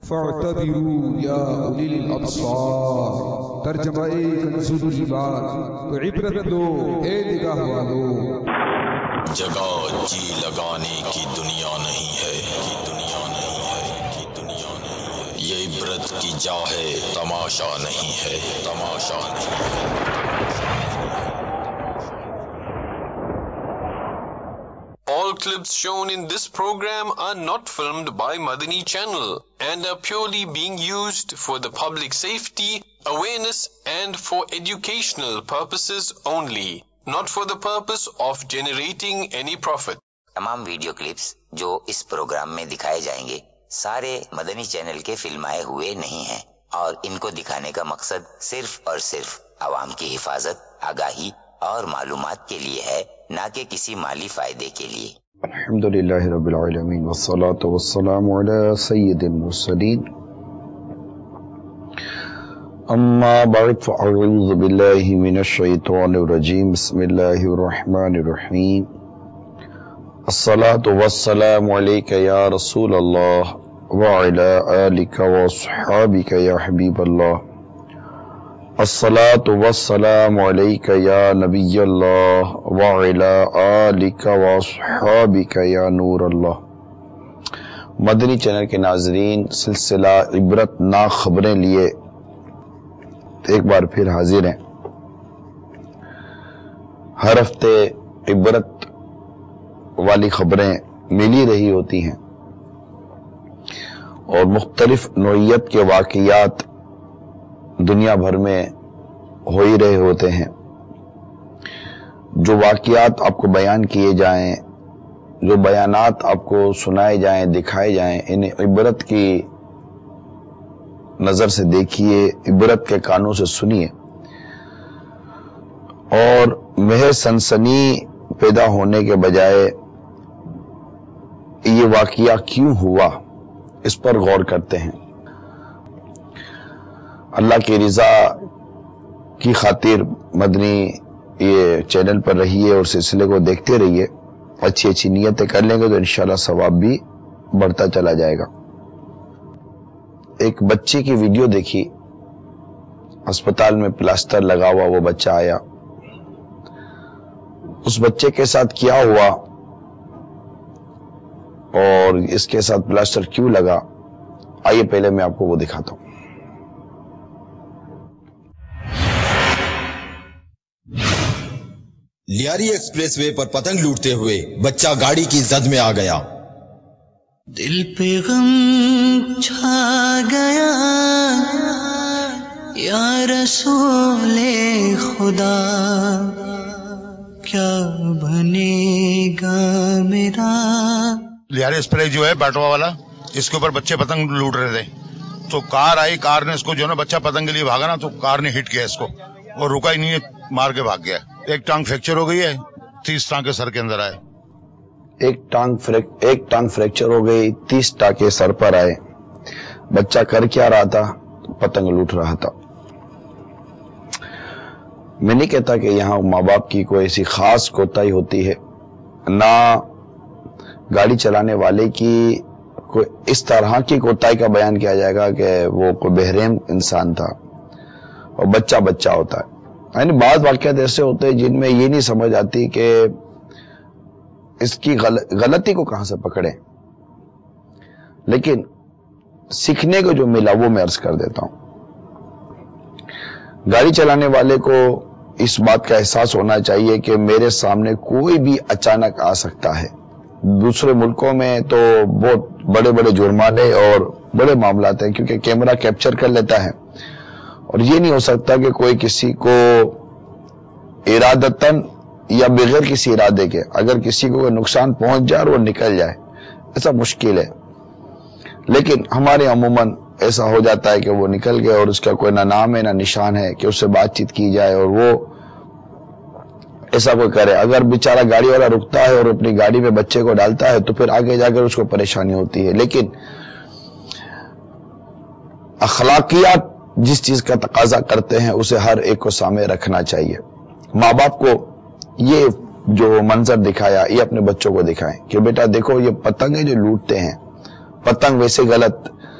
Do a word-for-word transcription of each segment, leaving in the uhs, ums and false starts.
فاعتبروا یا اولی الابصار، ترجمہ کنز العباد، تو عبرت لو اے نگاہ والو۔ جگہ جی لگانے کی دنیا نہیں ہے، کی دنیا نہیں ہے، کی دنیا نہیں ہے، یہ عبرت کی جا ہے، تماشا نہیں ہے، تماشا نہیں ہے۔ All clips shown in this program are not filmed by Madani Channel and are purely being used for the public safety, awareness and for educational purposes only, not for the purpose of generating any profit. تمام video clips جو اس programme میں دکھائے جائیں گے سارے مدنی channel کے فلمائے ہوئے نہیں ہیں اور ان کو دکھانے کا مقصد صرف اور صرف عوام کی حفاظت، آگاہی اور معلومات کے لیے ہے، نہ کہ کسی مالی فائدے کے لیے۔ الحمدللہ رب العالمین والصلاة والسلام علی سید المرسلین، اما بعد فاعوذ باللہ من الشیطان الرجیم، بسم اللہ الرحمن الرحیم۔ الصلاة والسلام علیک یا رسول اللہ وعلی آلک واصحابک یا حبیب اللہ، الصلاة والسلام علیک یا نبی اللہ وعلی آلک واصحابک یا نور اللہ۔ مدنی چینل کے ناظرین، سلسلہ عبرت ناک خبریں لیے ایک بار پھر حاضر ہیں۔ ہر ہفتے عبرت والی خبریں مل ہی رہی ہوتی ہیں اور مختلف نوعیت کے واقعات دنیا بھر میں ہو ہی رہے ہوتے ہیں۔ جو واقعات آپ کو بیان کیے جائیں، جو بیانات آپ کو سنائے جائیں، دکھائے جائیں، انہیں عبرت کی نظر سے دیکھیے، عبرت کے کانوں سے سنیے اور محض سنسنی پیدا ہونے کے بجائے یہ واقعہ کیوں ہوا اس پر غور کرتے ہیں۔ اللہ کی رضا کی خاطر مدنی یہ چینل پر رہیے اور سلسلے کو دیکھتے رہیے، اچھی اچھی نیتیں کر لیں گے تو انشاءاللہ ثواب بھی بڑھتا چلا جائے گا۔ ایک بچے کی ویڈیو دیکھی، ہسپتال میں پلاسٹر لگا ہوا وہ بچہ آیا، اس بچے کے ساتھ کیا ہوا اور اس کے ساتھ پلاسٹر کیوں لگا، آئیے پہلے میں آپ کو وہ دکھاتا ہوں۔ لیاری ایکسپریس وے پر پتنگ لوٹتے ہوئے بچہ گاڑی کی زد میں آ گیا۔ دل پہ غم چھا گیا یا رسول خدا، کیا بنے گا میرا۔ لیاری ایکسپریس جو ہے بیٹوا والا، اس کے اوپر بچے پتنگ لوٹ رہے تھے تو کار آئی، کار نے اس کو جو ہے نا بچہ پتنگ کے لیے بھاگا نا تو کار نے ہٹ کیا اس کو اور رکا ہی نہیں ہے، مار کے بھاگ گیا۔ ایک ٹانگ فریکچر ہو گئی ہے، تیس ٹانکے سر کے اندر آئے۔ ایک ٹانگ فریک ایک ٹانگ فریکچر ہو گئی، تیس ٹانکے سر پر آئے۔ بچہ کر کیا رہا تھا؟ پتنگ لوٹ رہا تھا۔ میں نہیں کہتا کہ یہاں ماں باپ کی کوئی ایسی خاص کوتاہی ہوتی ہے، نہ گاڑی چلانے والے کی کوئی اس طرح کی کوتاہی کا بیان کیا جائے گا کہ وہ کوئی بہرحم انسان تھا اور بچہ بچہ ہوتا ہے۔ یعنی بعض واقعات ایسے ہوتے ہیں جن میں یہ نہیں سمجھ آتی کہ اس کی غلطی کو کہاں سے پکڑے، لیکن سیکھنے کو جو ملا وہ میں عرض کر دیتا ہوں۔ گاڑی چلانے والے کو اس بات کا احساس ہونا چاہیے کہ میرے سامنے کوئی بھی اچانک آ سکتا ہے۔ دوسرے ملکوں میں تو بہت بڑے بڑے جرمانے اور بڑے معاملات ہیں کیونکہ کیمرہ کیپچر کر لیتا ہے، اور یہ نہیں ہو سکتا کہ کوئی کسی کو ارادتاً یا بغیر کسی ارادے کے اگر کسی کو نقصان پہنچ جائے اور وہ نکل جائے، ایسا مشکل ہے۔ لیکن ہمارے عموماً ایسا ہو جاتا ہے کہ وہ نکل گئے اور اس کا کوئی نہ نام ہے نہ نشان ہے کہ اس سے بات چیت کی جائے اور وہ ایسا کوئی کرے۔ اگر بیچارہ گاڑی والا رکتا ہے اور اپنی گاڑی میں بچے کو ڈالتا ہے تو پھر آگے جا کر اس کو پریشانی ہوتی ہے۔ لیکن اخلاقیات جس چیز کا تقاضا کرتے ہیں اسے ہر ایک کو سامنے رکھنا چاہیے۔ ماں باپ کو یہ جو منظر دکھایا یہ اپنے بچوں کو دکھائیں کہ بیٹا دیکھو یہ پتنگیں جو لوٹتے ہیں، پتنگ ویسے غلط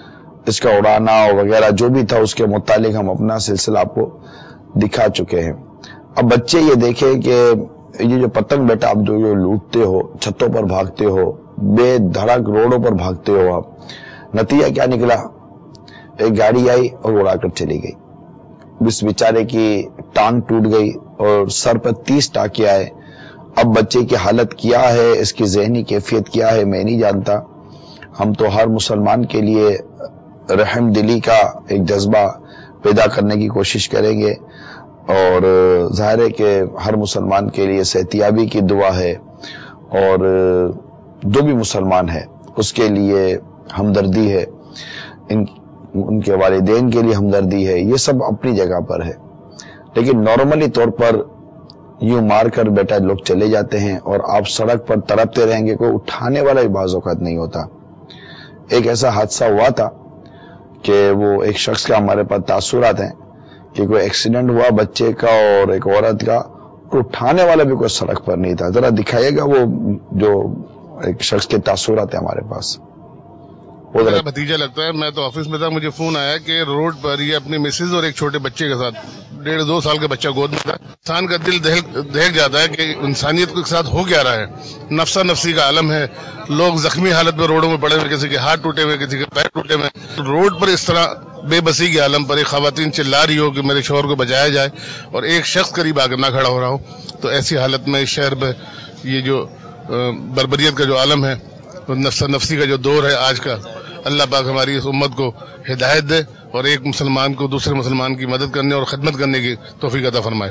اس کا اڑانا وغیرہ جو بھی تھا اس کے متعلق ہم اپنا سلسلہ آپ کو دکھا چکے ہیں. اب بچے یہ دیکھیں کہ یہ جو پتنگ بیٹا آپ جو لوٹتے ہو، چھتوں پر بھاگتے ہو، بے دھڑک روڈوں پر بھاگتے ہو، آپ نتیجہ کیا نکلا؟ ایک گاڑی آئی اور اڑا کر چلی گئی. اس بیچارے کی ٹانگ ٹوٹ گئی اور سر پر تیس ٹانکے آئے. اب بچے کی حالت کیا ہے، اس کی ذہنی کیفیت کیا ہے، میں نہیں جانتا. ہم تو ہر مسلمان کے لیے رحم دلی کا ایک جذبہ پیدا کرنے کی کوشش کریں گے، اور ظاہر ہے کہ ہر مسلمان کے لیے صحتیابی کی دعا ہے، اور جو بھی مسلمان ہے اس کے لیے ہمدردی ہے، ان ان کے والدین کے لیے ہمدردی ہے، یہ سب اپنی جگہ پر ہے. لیکن نارملی طور پر یوں مار کر بیٹا لوگ چلے جاتے ہیں اور آپ سڑک پر تڑپتے رہیں گے، کوئی اٹھانے والا بھی بعض اوقات نہیں ہوتا. ایک ایسا حادثہ ہوا تھا کہ وہ ایک شخص کا ہمارے پاس تاثرات ہیں کہ کوئی ایکسیڈنٹ ہوا بچے کا اور ایک عورت کا، تو اٹھانے والا بھی کوئی سڑک پر نہیں تھا. ذرا دکھائیے گا وہ جو ایک شخص کے تاثرات ہیں ہمارے پاس. میرا بھتیجا لگتا ہے، میں تو آفس میں تھا، مجھے فون آیا کہ روڈ پر یہ اپنی مسز اور ایک چھوٹے بچے کے ساتھ، ڈیڑھ دو سال کا بچہ گود میں تھا. انسان کا دل دہک جاتا ہے کہ انسانیت کے ساتھ ہو کیا رہا ہے. نفسا نفسی کا عالم ہے، لوگ زخمی حالت میں روڈوں میں پڑے ہوئے، کسی کے ہاتھ ٹوٹے ہوئے، کسی کے پیر ٹوٹے ہوئے. روڈ پر اس طرح بے بسی کے عالم پر ایک خواتین چلا رہی ہو کہ میرے شوہر کو بچایا جائے، اور ایک شخص قریب آ کر نہ کھڑا ہو رہا ہو. تو ایسی حالت میں اس شہر میں یہ جو بربریت کا جو عالم ہے، نفسا نفسی کا جو دور ہے آج کا، اللہ پاک ہماری اس امت کو ہدایت دے اور ایک مسلمان کو دوسرے مسلمان کی مدد کرنے اور خدمت کرنے کی توفیق عطا فرمائے.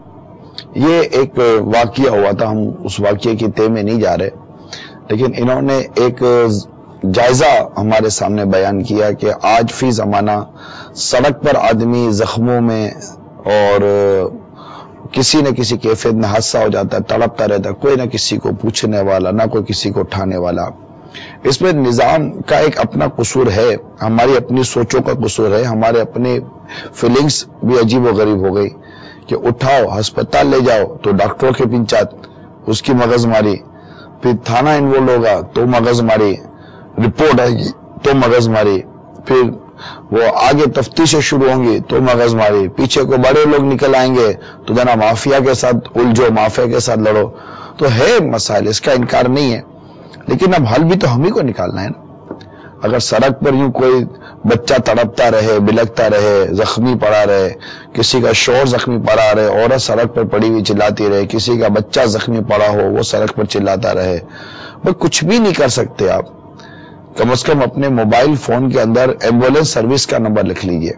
یہ ایک واقعہ ہوا تھا، ہم اس واقعے کی تہ میں نہیں جا رہے، لیکن انہوں نے ایک جائزہ ہمارے سامنے بیان کیا کہ آج فی زمانہ سڑک پر آدمی زخموں میں اور کسی نہ کسی کیفیت میں حادثہ ہو جاتا ہے، تڑپتا رہتا ہے، کوئی نہ کسی کو پوچھنے والا، نہ کوئی کسی کو اٹھانے والا. اس میں نظام کا ایک اپنا قصور ہے، ہماری اپنی سوچوں کا قصور ہے، ہمارے اپنے فیلنگز بھی عجیب و غریب ہو گئی کہ اٹھاؤ ہسپتال لے جاؤ تو ڈاکٹروں کے پنچات، اس کی مغز ماری، پھر تھانہ انوالو ہوگا تو مغز ماری، رپورٹ آئے گی تو مغز ماری، پھر وہ آگے تفتیشیں شروع ہوں گی تو مغز ماری، پیچھے کو بڑے لوگ نکل آئیں گے تو ذرا مافیا کے ساتھ الجھو، مافیا کے ساتھ لڑو. تو ہے مسائل، اس کا انکار نہیں ہے، لیکن اب حل بھی تو ہم ہی کو نکالنا ہے نا. اگر سڑک پر یوں کوئی بچہ تڑپتا رہے، بلکتا رہے، زخمی پڑا رہے، کسی کا شوہر زخمی پڑا رہے، عورت سڑک پر پڑی ہوئی چلاتی رہے، کسی کا بچہ زخمی پڑا ہو وہ سڑک پر چلاتا رہے، وہ کچھ بھی نہیں کر سکتے. آپ کم از کم اپنے موبائل فون کے اندر ایمبولینس سروس کا نمبر لکھ لیجئے،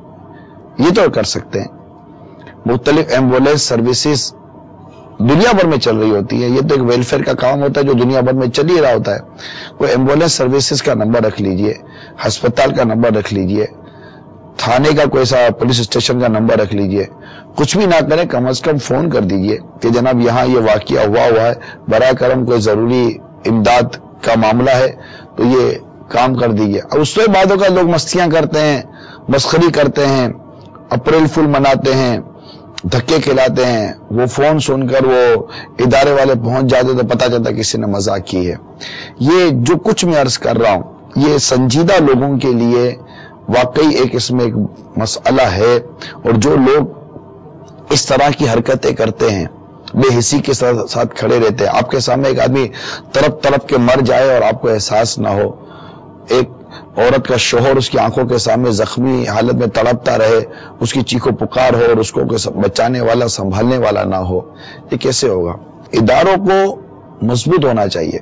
یہ تو کر سکتے ہیں. مختلف ایمبولینس سروسز دنیا بھر میں چل رہی ہوتی ہے، یہ تو ایک ویلفیئر کا کام ہوتا ہے جو دنیا بھر میں چل ہی رہا ہوتا ہے. کوئی ایمبولینس سروسز کا نمبر رکھ لیجئے، ہسپتال کا نمبر رکھ لیجئے، تھانے کا کوئی سا پولیس اسٹیشن کا نمبر رکھ لیجئے. کچھ بھی نہ کریں، کم از کم فون کر دیجئے کہ جناب یہاں یہ واقعہ ہوا ہوا ہے، براہ کرم کوئی ضروری امداد کا معاملہ ہے تو یہ کام کر دیجئے. اب اس کے بعدوں کا لوگ مستیاں کرتے ہیں، مسخری کرتے ہیں، اپریل فل مناتے ہیں، دھکے کھلاتے ہیں. وہ فون سن کر وہ ادارے والے پہنچ جاتے تو پتہ چلتا کسی نے مذاق کی ہے. یہ جو کچھ میں عرض کر رہا ہوں یہ سنجیدہ لوگوں کے لیے واقعی ایک اس میں ایک مسئلہ ہے، اور جو لوگ اس طرح کی حرکتیں کرتے ہیں، بے حسی کے ساتھ کھڑے رہتے ہیں. آپ کے سامنے ایک آدمی تڑپ تڑپ کے مر جائے اور آپ کو احساس نہ ہو، ایک عورت کا شوہر اس کی آنکھوں کے سامنے زخمی حالت میں تڑپتا رہے، اس کی چیخو پکار ہو اور اس کو بچانے والا سنبھالنے والا نہ ہو، یہ کیسے ہوگا؟ اداروں کو مضبوط ہونا چاہیے،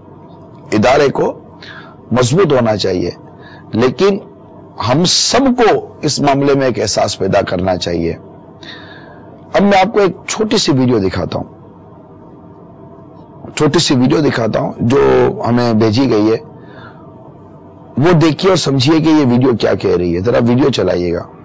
ادارے کو مضبوط ہونا چاہیے، لیکن ہم سب کو اس معاملے میں ایک احساس پیدا کرنا چاہیے. اب میں آپ کو ایک چھوٹی سی ویڈیو دکھاتا ہوں چھوٹی سی ویڈیو دکھاتا ہوں جو ہمیں بھیجی گئی ہے. وہ دیکھیے اور سمجھیے کہ یہ ویڈیو کیا کہہ رہی ہے. ذرا ویڈیو چلائیے گا.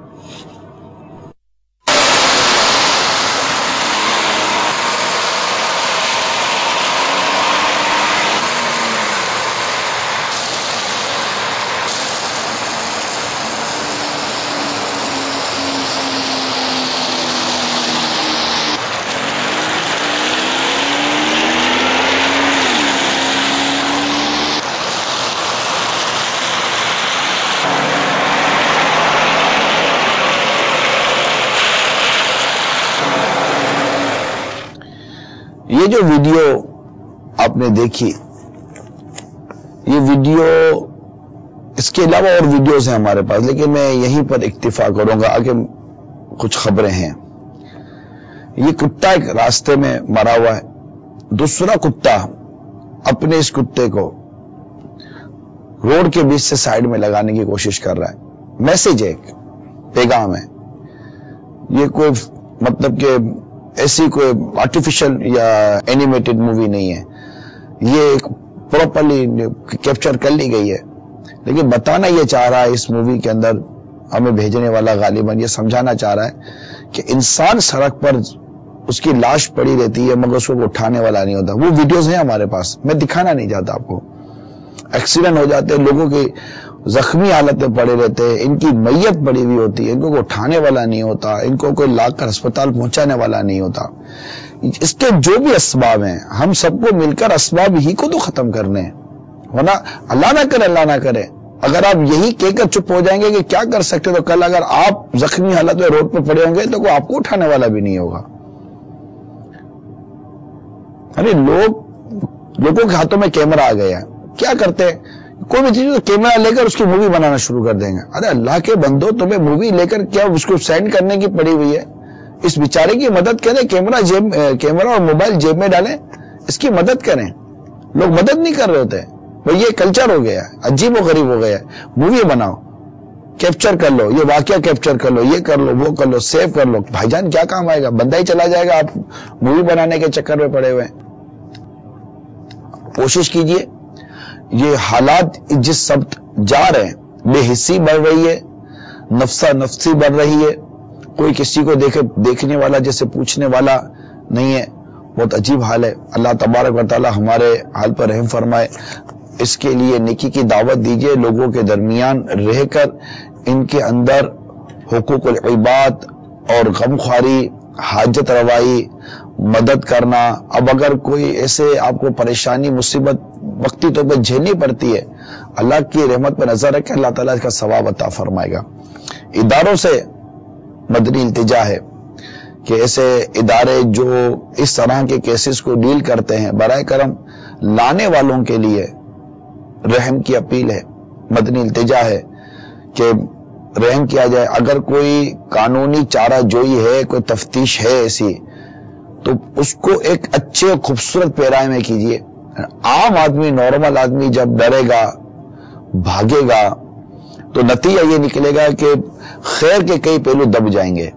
یہ جو ویڈیو آپ نے دیکھی، یہ ویڈیو، اس کے علاوہ اور ویڈیوز ہیں ہمارے پاس، لیکن میں یہیں پر اکتفا کروں گا، آگے کچھ خبریں ہیں۔ یہ کتا ایک راستے میں مرا ہوا ہے، دوسرا کتا اپنے اس کتے کو روڈ کے بیچ سے سائڈ میں لگانے کی کوشش کر رہا ہے۔ میسج ہے، ایک پیغام ہے، یہ کوئی مطلب کہ ایسی کوئی آرٹیفیشل یا اینیمیٹڈ مووی نہیں ہے، یہ ایک پراپرلی کیپچر کر لی گئی ہے، لیکن بتانا یہ چاہ رہا ہے اس مووی کے اندر، ہمیں بھیجنے والا غالباً یہ سمجھانا چاہ رہا ہے کہ انسان سڑک پر اس کی لاش پڑی رہتی ہے مگر اس کو اٹھانے والا نہیں ہوتا۔ وہ ویڈیوز ہیں ہمارے پاس، میں دکھانا نہیں چاہتا آپ کو۔ ایکسیڈنٹ ہو جاتے ہیں، لوگوں کی زخمی حالت میں پڑے رہتے ہیں، ان کی میت پڑی ہوئی ہوتی ہے، ان کو اٹھانے والا نہیں ہوتا، ان کو کوئی لا کر اسپتال پہنچانے والا نہیں ہوتا۔ اس کے جو بھی اسباب ہیں، ہم سب کو مل کر اسباب ہی کو تو ختم کرنے ہیں، ورنہ اللہ نہ کرے اللہ نہ کرے اگر آپ یہی کہہ کر چپ ہو جائیں گے کہ کیا کر سکتے، تو کل اگر آپ زخمی حالت میں روڈ پہ پڑے ہوں گے تو کوئی آپ کو اٹھانے والا بھی نہیں ہوگا۔ ارے لوگ لوگوں کے ہاتھوں میں کیمرہ آ گیا ہے، کیا کرتے ہیں، کوئی بھی چیز کیمرہ لے کر اس کی مووی بنانا شروع کر دیں گے۔ ارے اللہ کے بندو، تمہیں مووی لے کر کیا اس کو سینڈ کرنے کی پڑی ہوئی ہے؟ اس بیچارے کی مدد کریں، کیمرہ جیب کیمرہ اور موبائل جیب میں ڈالیں، اس کی مدد کریں۔ لوگ مدد نہیں کر رہے ہوتے، بھائی یہ کلچر ہو گیا، عجیب و غریب ہو گیا۔ مووی بناؤ، کیپچر کر لو، یہ واقعہ کیپچر کر لو، یہ کر لو، وہ کر لو، سیو کر لو۔ بھائی جان کیا کام آئے گا، بندہ ہی چلا جائے گا، آپ مووی بنانے کے چکر میں پڑے ہوئے ہیں۔ کوشش کیجئے، یہ حالات جس سمت جا رہے ہیں، بے حسی بڑھ رہی ہے، نفسا نفسی بڑھ رہی ہے، کوئی کسی کو دیکھے دیکھنے والا جیسے پوچھنے والا نہیں ہے، بہت عجیب حال ہے۔ اللہ تبارک و تعالی ہمارے حال پر رحم فرمائے۔ اس کے لیے نیکی کی دعوت دیجئے، لوگوں کے درمیان رہ کر ان کے اندر حقوق العباد اور غمخواری، حاجت روائی، مدد کرنا۔ اب اگر کوئی ایسے آپ کو پریشانی مصیبت وقتی طور پہ جھیلنی پڑتی ہے، اللہ کی رحمت پہ نظر رکھے، اللہ تعالیٰ اس کا ثواب عطا فرمائے گا۔ اداروں سے مدنی التجا ہے کہ ایسے ادارے جو اس طرح کے کیسز کو ڈیل کرتے ہیں، برائے کرم لانے والوں کے لیے رحم کی اپیل ہے، مدنی التجا ہے کہ رحم کیا جائے۔ اگر کوئی قانونی چارہ جوئی ہے، کوئی تفتیش ہے ایسی، تو اس کو ایک اچھے خوبصورت پیرائے میں کیجیے۔ عام آدمی، نارمل آدمی جب ڈرے گا، بھاگے گا، تو نتیجہ یہ نکلے گا کہ خیر کے کئی پہلو دب جائیں گے،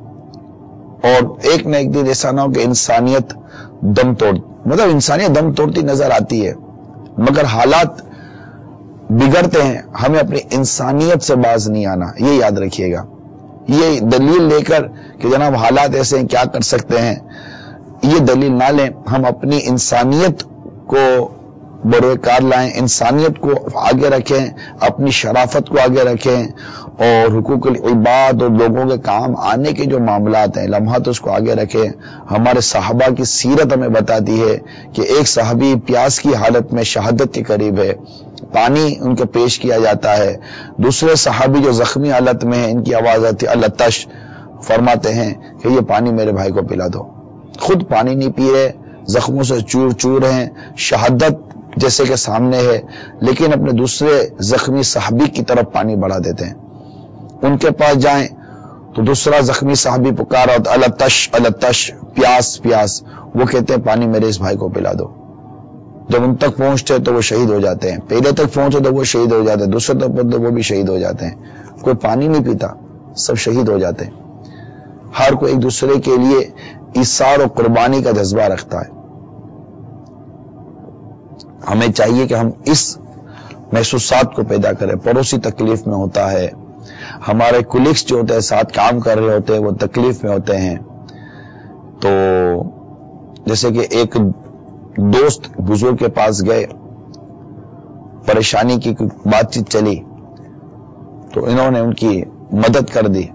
اور ایک نہ ایک دن ایسا نہ ہو کہ انسانیت دم توڑ مطلب انسانیت دم توڑتی نظر آتی ہے، مگر حالات بگڑتے ہیں، ہمیں اپنی انسانیت سے باز نہیں آنا، یہ یاد رکھیے گا۔ یہ دلیل لے کر کہ جناب حالات ایسے ہیں، کیا کر سکتے ہیں، یہ دلیل نہ لیں، ہم اپنی انسانیت کو بروئے کار لائیں، انسانیت کو آگے رکھیں، اپنی شرافت کو آگے رکھیں، اور حقوق العباد اور لوگوں کے کام آنے کے جو معاملات ہیں، لمحات، اس کو آگے رکھیں۔ ہمارے صحابہ کی سیرت ہمیں بتاتی ہے کہ ایک صحابی پیاس کی حالت میں شہادت کے قریب ہے، پانی ان کے پیش کیا جاتا ہے، دوسرے صحابی جو زخمی حالت میں ہیں، ان کی آواز آتی ہے التش، فرماتے ہیں کہ یہ پانی میرے بھائی کو پلا دو، خود پانی نہیں پی رہے، زخموں سے چور چور ہیں، شہادت جیسے کہ سامنے ہے، لیکن اپنے دوسرے زخمی صحابی کی طرف پانی بڑھا دیتے ہیں۔ ان کے پاس جائیں تو دوسرا زخمی صحابی پکارا ہوتا التش التش، پیاس پیاس، وہ کہتے ہیں پانی میرے اس بھائی کو پلا دو۔ جب ان تک پہنچتے تو وہ شہید ہو جاتے ہیں، پہلے تک پہنچے تو وہ شہید ہو جاتے ہیں، دوسرے تک پہنچے تو وہ بھی شہید ہو جاتے ہیں۔ کوئی پانی نہیں پیتا، سب شہید ہو جاتے ہیں۔ ہر کوئی ایک دوسرے کے لیے ایثار و قربانی کا جذبہ رکھتا ہے۔ ہمیں چاہیے کہ ہم اس محسوسات کو پیدا کریں۔ پڑوسی تکلیف میں ہوتا ہے، ہمارے کولیگس جو ہوتے ہیں، ساتھ کام کر رہے ہوتے ہیں، وہ تکلیف میں ہوتے ہیں، تو جیسے کہ ایک دوست بزرگ کے پاس گئے، پریشانی کی بات چیت چلی تو انہوں نے ان کی مدد کر دی۔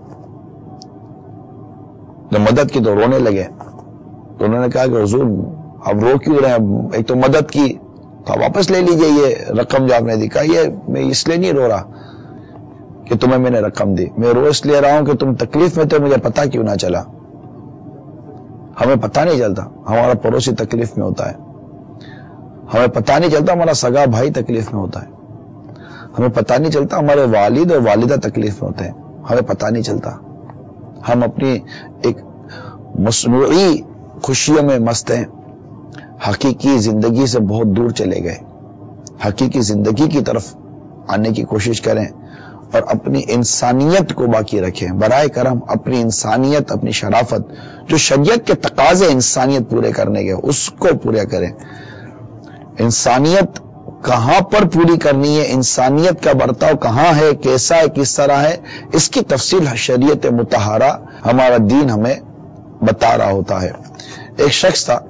جب مدد کی تو رونے لگے، تو انہوں نے کہا کہ حضور اب رو کیوں رہے ہیں، ایک تو مدد کی تو واپس لے لیجئے یہ رقم جو آپ نے دی۔ کہا یہ میں اس لیے نہیں رو رہا کہ تمہیں میں نے رقم دی، میں رو اس لیے رہا ہوں کہ تم تکلیف میں تھے، مجھے پتا کیوں نہ چلا۔ ہمیں پتہ نہیں چلتا ہمارا پڑوسی تکلیف میں ہوتا ہے، ہمیں پتہ نہیں چلتا ہمارا سگا بھائی تکلیف میں ہوتا ہے، ہمیں پتہ نہیں چلتا ہمارے والد اور والدہ تکلیف میں ہوتے ہیں، ہمیں پتہ نہیں چلتا. ہم اپنی ایک مصنوعی خوشیوں میں مست ہیں، حقیقی زندگی سے بہت دور چلے گئے. حقیقی زندگی کی طرف آنے کی کوشش کریں اور اپنی انسانیت کو باقی رکھیں. برائے کرم اپنی انسانیت، اپنی شرافت، جو شریعت کے تقاضے انسانیت پورے کرنے کے اس کو پورے کریں. انسانیت کہاں پر پوری کرنی ہے، انسانیت کا برتاؤ کہاں ہے، کیسا ہے، کس طرح ہے، اس کی تفصیل شریعت مطہرہ ہمارا دین ہمیں بتا رہا ہوتا ہے. ایک شخص تھا،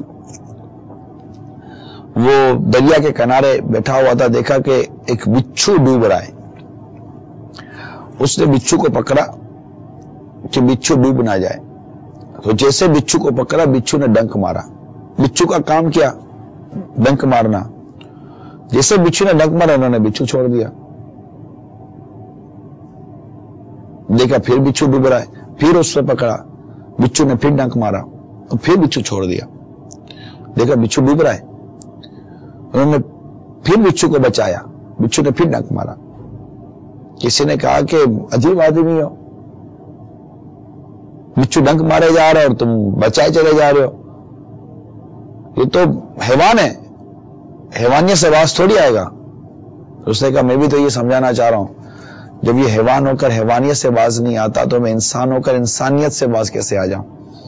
وہ دریا کے کنارے بیٹھا ہوا تھا، دیکھا کہ ایک بچھو ڈوب رہا ہے. اس نے بچھو کو پکڑا کہ بچھو ڈوب نہ جائے، تو جیسے بچھو کو پکڑا بچھو نے ڈنک مارا. بچھو کا کام کیا؟ ڈنک مارنا. جیسے بچھو نے ڈنک مارا انہوں نے بچھو چھوڑ دیا. دیکھا پھر بچھو ڈوب رہا ہے، پھر اس سے پکڑا، بچھو نے پھر ڈنک مارا تو پھر بچھو چھوڑ دیا. دیکھا بچھو ڈوب رہا ہے، انہوں نے پھر بچھو کو بچایا، بچھو نے پھر ڈنک مارا. کسی نے کہا کہ عجیب آدمی ہو، بچھو ڈنک مارے جا رہے اور تم بچائے چلے جا رہے ہو، یہ تو حیوان ہے، حیوانیت سے باز تھوڑی آئے گا. اس نے کہا میں بھی تو یہ سمجھانا چاہ رہا ہوں، جب یہ حیوان ہو کر حیوانیت سے باز نہیں آتا تو میں انسان ہو کر انسانیت سے باز کیسے آ جاؤں.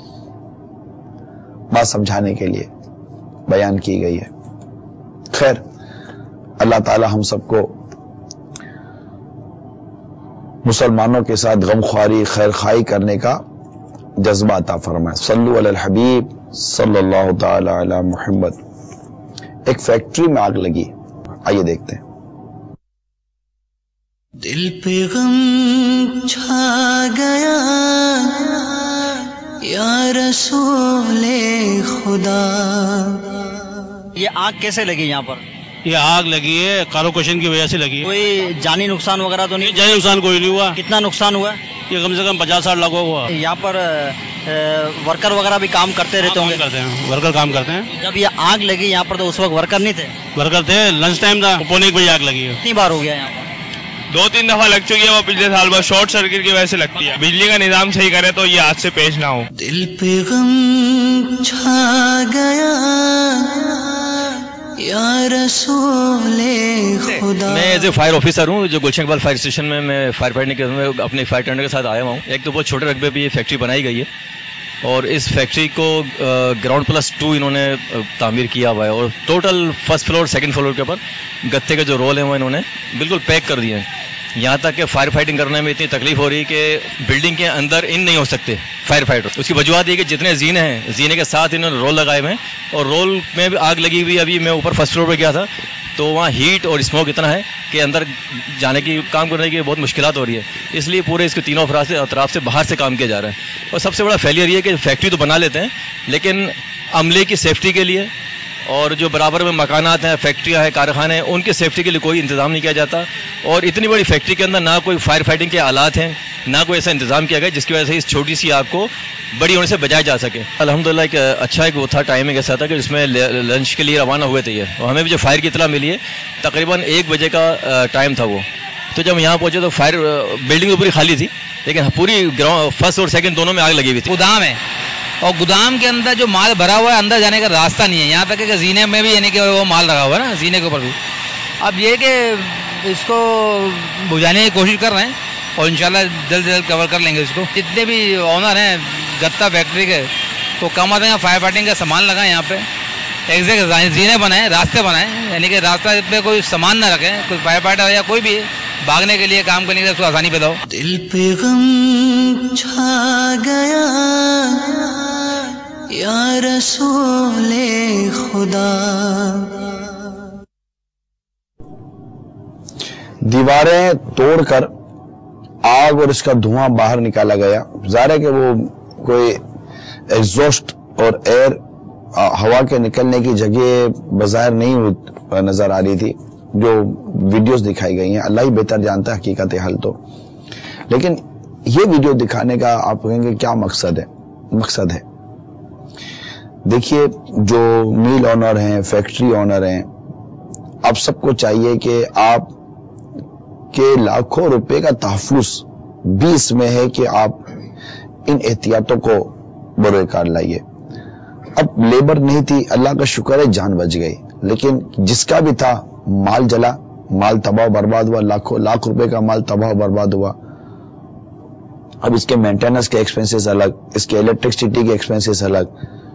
بات سمجھانے کے لیے بیان کی گئی ہے. خیر، اللہ تعالی ہم سب کو مسلمانوں کے ساتھ غمخواری، خیر خواہی کرنے کا جذبہ عطا فرمائے. صلو علی الحبیب صلی اللہ تعالی علی محمد. ایک فیکٹری میں آگ لگی، آئیے دیکھتے ہیں. دل پہ غم چھا گیا یا رسول خدا. یہ آگ کیسے لگی یہاں پر؟ یہ آگ لگی ہے کاروکشن کی وجہ سے لگی ہے. کوئی جانی نقصان وغیرہ تو نہیں؟ جانی نقصان کوئی نہیں ہوا. کتنا نقصان ہوا؟ یہ کم سے کم پچاس ساٹھ لاکھ ہوا. یہاں پر ورکر وغیرہ بھی کام کرتے رہتے ہوں گے؟ کرتے ہیں، ورکر کام کرتے ہیں. جب یہ آگ لگی یہاں پر تو اس وقت ورکر نہیں تھے؟ ورکر تھے، لنچ ٹائم تھا، پونے ایک بجے آگ لگی ہے. کتنی بار ہو گیا یہاں پر؟ دو تین دفعہ لگ چکی ہے، وہ پچھلے سال بعد شارٹ سرکٹ کی وجہ سے لگتی ہے. بجلی کا نظام صحیح کرے تو یہ آج سے پیش نہ ہو. دل پہ غم چھا گیا یا رسول خدا. میں ایز اے فائر آفیسر ہوں جو گلشن اقبال فائر اسٹیشن میں میں فائر فائٹنگ کے میں اپنے فائر ٹینڈر کے ساتھ آیا ہوا ہوں. ایک تو بہت چھوٹے رقبے پہ یہ فیکٹری بنائی گئی ہے اور اس فیکٹری کو گراؤنڈ پلس ٹو انہوں نے تعمیر کیا ہوا ہے اور total first floor second floor کے اوپر گتے کے جو رول ہیں وہ انہوں نے بالکل پیک کر دیے ہیں. یہاں تک کہ فائر فائٹنگ کرنے میں اتنی تکلیف ہو رہی کہ بلڈنگ کے اندر ان نہیں ہو سکتے فائر فائٹر. اس کی وجوہات یہ کہ جتنے زینے ہیں زینے کے ساتھ انہوں نے رول لگائے ہوئے ہیں اور رول میں بھی آگ لگی ہوئی. ابھی میں اوپر فرسٹ فلور پہ گیا تھا تو وہاں ہیٹ اور اسموک اتنا ہے کہ اندر جانے کی کام کرنے کی بہت مشکلات ہو رہی ہے. اس لیے پورے اس کے تینوں افراد سے اطراف سے باہر سے کام کیا جا رہا ہے. اور سب سے بڑا فیلئر یہ کہ فیکٹری تو بنا لیتے ہیں لیکن عملے کی سیفٹی کے لیے اور جو برابر میں مکانات ہیں، فیکٹریاں ہیں، کارخانے ہیں، ان کی سیفٹی کے لیے کوئی انتظام نہیں کیا جاتا. اور اتنی بڑی فیکٹری کے اندر نہ کوئی فائر فائٹنگ کے آلات ہیں، نہ کوئی ایسا انتظام کیا گیا جس کی وجہ سے اس چھوٹی سی آگ کو بڑی ہونے سے بچایا جا سکے. الحمدللہ ایک اچھا ایک وہ تھا ٹائمنگ ایسا تھا کہ جس میں لنچ کے لیے روانہ ہوئے تھے یہ. اور ہمیں بھی جو فائر کی اطلاع ملی ہے تقریباً ایک بجے کا ٹائم تھا وہ. تو جب یہاں پہنچے تو فائر بلڈنگ تو پوری خالی تھی لیکن پوری گراؤنڈ فرسٹ اور سیکنڈ دونوں میں آگ لگی ہوئی تھی. گودام ہے اور گودام کے اندر جو مال بھرا ہوا ہے اندر جانے کا راستہ نہیں ہے. یہاں تک کہ زینے میں بھی یعنی کہ وہ مال لگا ہوا ہے نا، زینے کے اوپر بھی. اب یہ کہ اس کو بجھانے کی کوشش کر رہے ہیں اور انشاءاللہ جلد سے جلد کور کر لیں گے اس کو. جتنے بھی آنر ہیں گتا فیکٹری کے تو کم آتے ہیں فائر فائٹنگ کا سامان لگائیں یہاں پہ، ایگزیکٹ زینے بنائیں، راستے بنائیں، یعنی کہ راستہ پہ کوئی سامان نہ رکھیں، کوئی فائر فائٹر یا کوئی بھی بھاگنے کے لیے کام کرنے کے لیے اس کو آسانی پیدا ہو. دل پہ غم چھا گیا یا رسول خدا. دیواریں توڑ کر آگ اور اس کا دھواں باہر نکالا گیا. ظاہر ہے کہ وہ کوئی ایگزاسٹ اور ایئر ہوا کے نکلنے کی جگہ بظاہر نہیں نظر آ رہی تھی جو ویڈیوز دکھائی گئی ہیں. اللہ ہی بہتر جانتا ہے حقیقت حل تو. لیکن یہ ویڈیو دکھانے کا آپ کہیں گے کیا مقصد ہے؟ مقصد ہے دیکھیے جو میل آنر ہیں، فیکٹری آنر ہیں، آپ سب کو چاہیے کہ آپ کے لاکھوں روپے کا تحفظ بھی اس میں ہے کہ آپ ان احتیاطوں کو بروئے کار لائیے. اب لیبر نہیں تھی، اللہ کا شکر ہے جان بچ گئی، لیکن جس کا بھی تھا مال جلا، مال تباہ برباد ہوا، لاکھوں لاکھ روپے کا مال تباہ برباد ہوا. اب اس کے مینٹیننس کے ایکسپنسز الگ، اس کے الیکٹرسٹی کے ایکسپنسز الگ،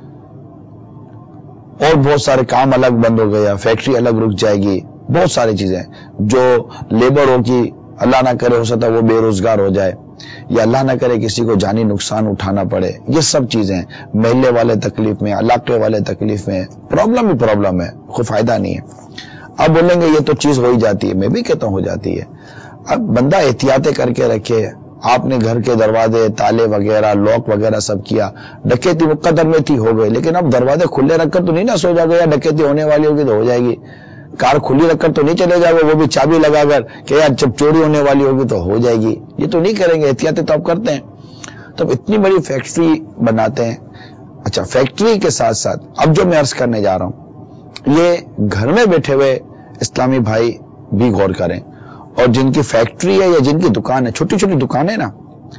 اور بہت سارے کام الگ بند ہو گیا، فیکٹری الگ رک جائے گی، بہت ساری چیزیں. جو لیبر ہوگی اللہ نہ کرے ہو سکتا وہ بے روزگار ہو جائے، یا اللہ نہ کرے کسی کو جانی نقصان اٹھانا پڑے. یہ سب چیزیں محلے والے تکلیف میں، علاقے والے تکلیف میں، پرابلم ہی پرابلم ہے، کوئی فائدہ نہیں ہے. اب بولیں گے یہ تو چیز ہو ہی جاتی ہے، میں بھی کہتا ہوں ہو جاتی ہے. اب بندہ احتیاطیں کر کے رکھے. آپ نے گھر کے دروازے، تالے وغیرہ، لاک وغیرہ سب کیا، ڈکیتی مقدر میں تھی ہو گئی، لیکن اب دروازے کھلے رکھ کر تو نہیں نہ سو جاؤ گے، یا ڈکیتی ہونے والی ہوگی تو ہو جائے گی. کار کھلی رکھ کر تو نہیں چلے جاؤ گے، وہ بھی چابی لگا کر کہ یار جب چوری ہونے والی ہوگی تو ہو جائے گی. یہ تو نہیں کریں گے، احتیاطیں تو آپ کرتے ہیں. تب اتنی بڑی فیکٹری بناتے ہیں. اچھا، فیکٹری کے ساتھ ساتھ اب جو میں عرض کرنے جا رہا ہوں، یہ گھر میں بیٹھے ہوئے اسلامی بھائی بھی غور کریں، اور جن کی فیکٹری ہے یا جن کی دکان ہے، چھوٹی چھوٹی دکانیں نا،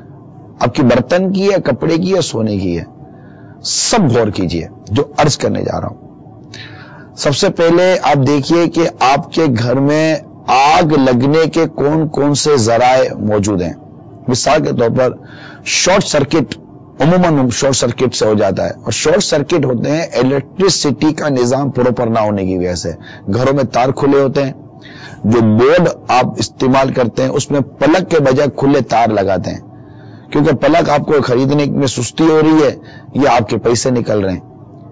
آپ کی برتن کی ہے، کپڑے کی ہے، سونے کی ہے، سب غور کیجئے جو عرض کرنے جا رہا ہوں. سب سے پہلے آپ دیکھیے کہ آپ کے گھر میں آگ لگنے کے کون کون سے ذرائع موجود ہیں. مثال کے طور پر شارٹ سرکٹ، عموماً شارٹ سرکٹ سے ہو جاتا ہے، اور شارٹ سرکٹ ہوتے ہیں الیکٹریسٹی کا نظام پراپر نہ ہونے کی وجہ سے. گھروں میں تار کھلے ہوتے ہیں، جو بورڈ آپ استعمال کرتے ہیں اس میں پلک کے بجائے کھلے تار لگاتے ہیں، کیونکہ پلک آپ کو خریدنے میں سستی ہو رہی ہے یا آپ کے پیسے نکل رہے ہیں.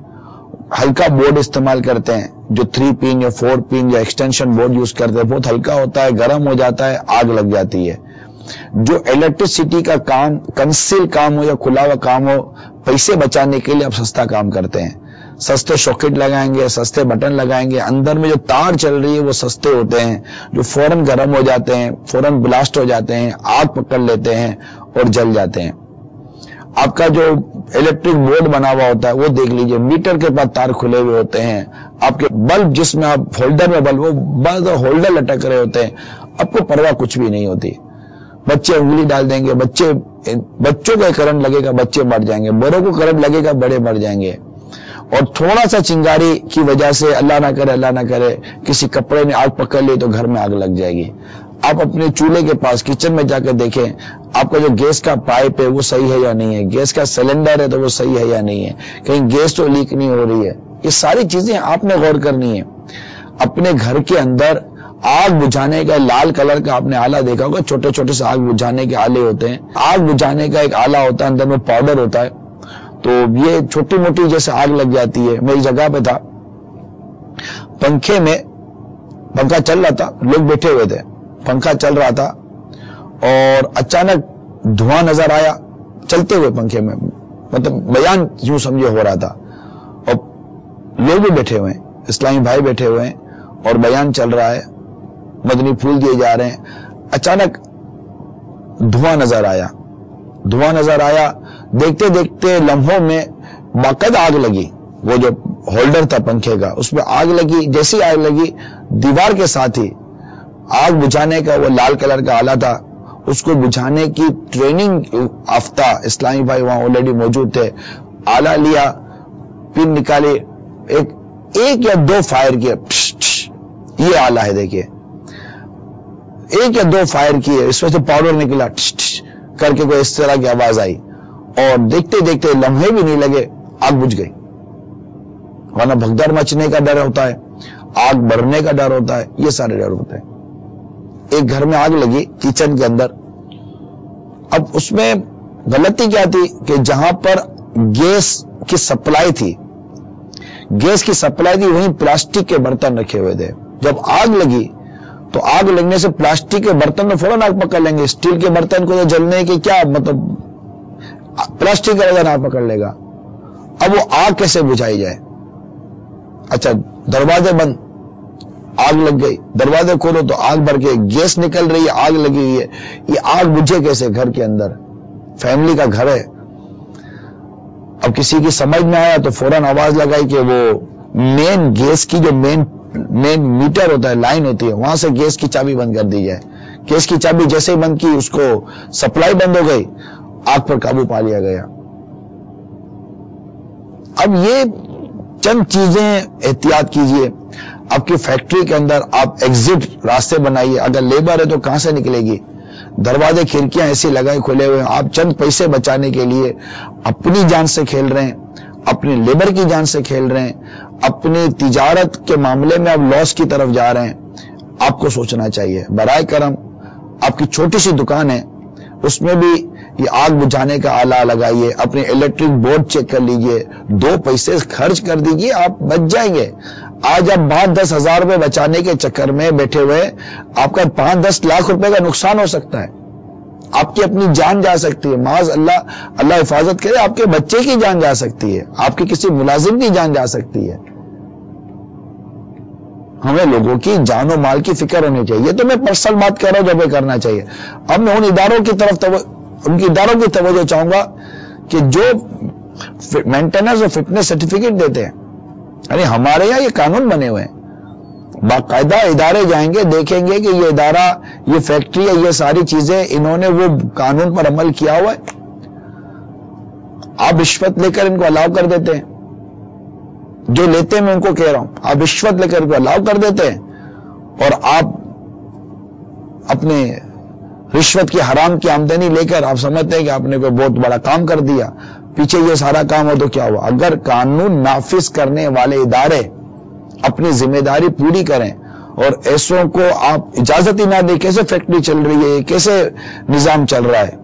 ہلکا بورڈ استعمال کرتے ہیں، جو تھری پین یا فور پین یا ایکسٹینشن بورڈ یوز کرتے ہیں، بہت ہلکا ہوتا ہے، گرم ہو جاتا ہے، آگ لگ جاتی ہے. جو الیکٹریسٹی کا کام، کنسل کام ہو یا کھلا ہوا کام ہو، پیسے بچانے کے لیے آپ سستا کام کرتے ہیں. سستے شاکٹ لگائیں گے، سستے بٹن لگائیں گے، اندر میں جو تار چل رہی ہے وہ سستے ہوتے ہیں، جو فوراً گرم ہو جاتے ہیں، فوراً بلاسٹ ہو جاتے ہیں، آگ پکڑ لیتے ہیں اور جل جاتے ہیں. آپ کا جو الیکٹرک بورڈ بنا ہوا ہوتا ہے وہ دیکھ لیجئے، میٹر کے پاس تار کھلے ہوئے ہوتے ہیں. آپ کے بلب جس میں آپ ہولڈر میں بلب، وہ بعض ہولڈر لٹک رہے ہوتے ہیں، آپ کو پرواہ کچھ بھی نہیں ہوتی. بچے انگلی ڈال دیں گے، بچے بچوں کو کرنٹ لگے گا، بچے مر جائیں گے، بڑوں کو کرنٹ لگے گا، بڑے مر جائیں گے. اور تھوڑا سا چنگاری کی وجہ سے اللہ نہ کرے اللہ نہ کرے کسی کپڑے نے آگ پکڑ لی تو گھر میں آگ لگ جائے گی. آپ اپنے چولہے کے پاس کچن میں جا کے دیکھیں آپ کا جو گیس کا پائپ ہے وہ صحیح ہے یا نہیں ہے، گیس کا سلنڈر ہے تو وہ صحیح ہے یا نہیں ہے، کہیں گیس تو لیک نہیں ہو رہی ہے. یہ ساری چیزیں آپ نے غور کرنی ہے. اپنے گھر کے اندر آگ بجھانے کا لال کلر کا آپ نے آلہ دیکھا ہوگا، چھوٹے چھوٹے سے آگ بجھانے کے آلے ہوتے ہیں. آگ بجھانے کا ایک آلہ ہوتا ہے، اندر میں پاؤڈر ہوتا ہے، تو یہ چھوٹی موٹی جیسے آگ لگ جاتی ہے. میں ایک جگہ پہ تھا، پنکھے میں پنکھا چل رہا تھا، لوگ بیٹھے ہوئے تھے، پنکھا چل رہا تھا اور اچانک دھواں نظر آیا چلتے ہوئے پنکھے میں، مطلب بیان یوں سمجھے ہو رہا تھا، اور لوگ بھی بیٹھے ہوئے ہیں، اسلامی بھائی بیٹھے ہوئے ہیں اور بیان چل رہا ہے، مدنی پھول دیے جا رہے ہیں. اچانک دھواں نظر آیا دھواں نظر آیا دیکھتے دیکھتے لمحوں میں باقاعدہ آگ لگی. وہ جو ہولڈر تھا پنکھے کا اس میں آگ لگی. جیسی آگ لگی دیوار کے ساتھ ہی آگ بجھانے کا وہ لال کلر کا آلہ تھا، اس کو بجھانے کی ٹریننگ یافتہ اسلامی بھائی وہاں آلریڈی موجود تھے. آلہ لیا، پن نکالی، ایک ایک یا دو فائر کیے. یہ آلہ ہے دیکھیے، ایک یا دو فائر کیے، اس میں سے پاؤڈر نکلا کر کے کوئی اس طرح کی آواز آئی، اور دیکھتے دیکھتے لمحے بھی نہیں لگے آگ بجھ گئی. ورنہ بھگدڑ مچنے کا ڈر ہوتا ہے، آگ بڑھنے کا ڈر ہوتا ہے، یہ سارے ڈر ہوتے ہیں. ایک گھر میں آگ لگی کچن کے اندر. اب اس میں غلطی کیا تھی کہ جہاں پر گیس کی سپلائی تھی گیس کی سپلائی تھی وہیں پلاسٹک کے برتن رکھے ہوئے تھے. جب آگ لگی تو آگ لگنے سے پلاسٹک کے برتن میں فوراً آگ پکڑ لیں گے. اسٹیل کے برتن کو جلنے کے کیا مطلب، پلاسٹک کا وجہ آگ پکڑ لے گا. اب وہ آگ کیسے بجھائی جائے؟ اچھا، دروازے بند، آگ لگ گئی. دروازے کھولو تو آگ بھر کے گیس نکل رہی ہے، آگ لگی ہوئی ہے. یہ آگ بجھے کیسے؟ گھر کے اندر، فیملی کا گھر ہے. اب کسی کی سمجھ میں آیا تو فوراً آواز لگائی کہ وہ مین گیس کی جو مین مین میٹر ہوتا ہے، لائن ہوتی ہے، وہاں سے گیس کی چابی بند کر دی جائے. گیس کی چابی جیسے ہی بند کی اس کو سپلائی بند ہو گئی، آگ پر قابو پا لیا گیا. اب یہ چند چیزیں احتیاط کیجئے. آپ کی فیکٹری کے اندر آپ ایگزٹ راستے بنائیے. اگر لیبر ہے تو کہاں سے نکلے گی؟ دروازے کھڑکیاں ایسی لگائے کھلے ہوئے. آپ چند پیسے بچانے کے لیے اپنی جان سے کھیل رہے ہیں، اپنی لیبر کی جان سے کھیل رہے ہیں، اپنی تجارت کے معاملے میں آپ لاس کی طرف جا رہے ہیں. آپ کو سوچنا چاہیے. برائے کرم آپ کی چھوٹی سی دکان ہے، اس میں بھی یہ آگ بجھانے کا آلہ لگائیے. اپنے الیکٹرک بورڈ چیک کر لیجئے، دو پیسے خرچ کر دیجئے، آپ بچ جائیں گے. آج آپ پانچ دس ہزار روپے بچانے کے چکر میں بیٹھے ہوئے آپ کا پانچ دس لاکھ روپے کا نقصان ہو سکتا ہے. آپ کی اپنی جان جا سکتی ہے. معاذ اللہ اللہ حفاظت کرے، آپ کے بچے کی جان جا سکتی ہے، آپ کے کسی ملازم کی جان جا سکتی ہے. ہمیں لوگوں کی جان و مال کی فکر ہونی چاہیے. تو میں پرسنل بات کر رہا ہوں، جب یہ کرنا چاہیے. اب میں ان اداروں کی طرف ان کی اداروں کی توجہ چاہوں گا کہ جو مینٹیننس اور فٹنس سرٹیفکیٹ دیتے ہیں. یعنی ہمارے یہاں یہ قانون بنے ہوئے ہیں، باقاعدہ ادارے جائیں گے، دیکھیں گے کہ یہ ادارہ، یہ فیکٹری ہے، یہ ساری چیزیں انہوں نے وہ قانون پر عمل کیا ہوا ہے. آپ رشوت لے کر ان کو الاؤ کر دیتے ہیں. جو لیتے ہیں میں ان کو کہہ رہا ہوں، آپ رشوت لے کر ان کو الاؤ کر دیتے ہیں اور آپ اپنے رشوت کی حرام کی آمدنی لے کر آپ سمجھتے ہیں کہ آپ نے کوئی بہت بڑا کام کر دیا. پیچھے یہ سارا کام ہو تو کیا ہوا؟ اگر قانون نافذ کرنے والے ادارے اپنی ذمہ داری پوری کریں اور ایسوں کو آپ اجازت ہی نہ دیں، کیسے فیکٹری چل رہی ہے، کیسے نظام چل رہا ہے؟